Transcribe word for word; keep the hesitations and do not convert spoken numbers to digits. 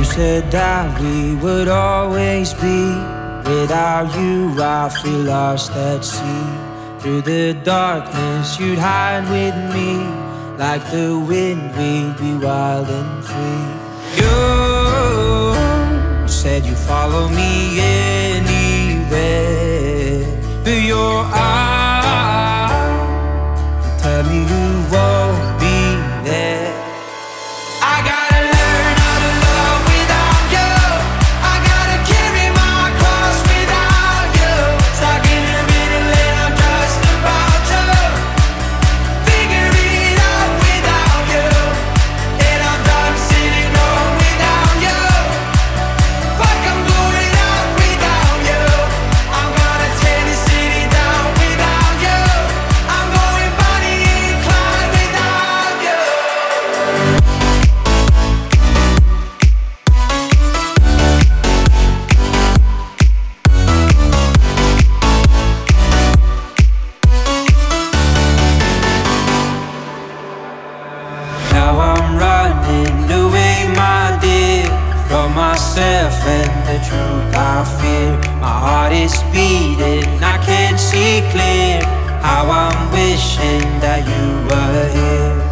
said that we would always be. Without you I feel lost at sea. Through the darkness you'd hide with me. Like the wind we'd be wild and free. You said you'd follow me anywhere. But your eyes tell me you won't be there. I gotta learn how to love without you. I gotta carry my cross without you. Stuck in the middle and I'm just about to figure it out without you. And I'm done sitting home without you. Fuck, I'm going out without you. I'm gonna tear the city down without you. I'm going Bonnie and Clyde without you. Now I'm running away, my dear, from myself and the truth I fear. My heart is beating, I can't see clear. How I'm wishing that you were here.